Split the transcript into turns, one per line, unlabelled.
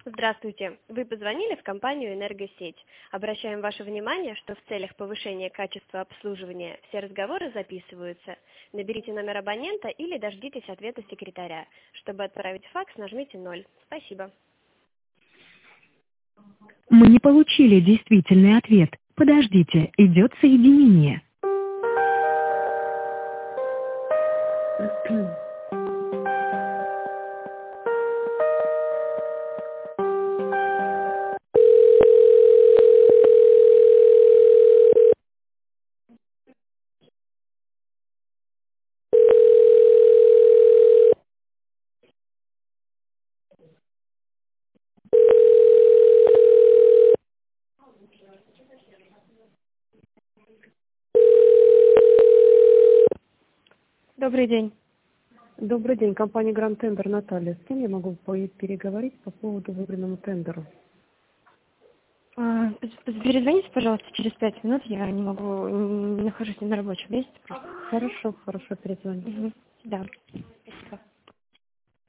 Здравствуйте. Вы позвонили в компанию «Энергосеть». Обращаем ваше внимание, что в целях повышения качества обслуживания все разговоры записываются. Наберите номер абонента или дождитесь ответа секретаря. Чтобы отправить факс, нажмите 0. Спасибо.
Мы не получили действительный ответ. Подождите, идет соединение.
Добрый день.
Добрый день, компания Гранд Тендер, Наталья. С кем я могу переговорить по поводу выбранному тендеру?
Перезвоните, пожалуйста, через 5 минут. Я не могу, не нахожусь на рабочем месте.
Хорошо, перезвоню.
Да.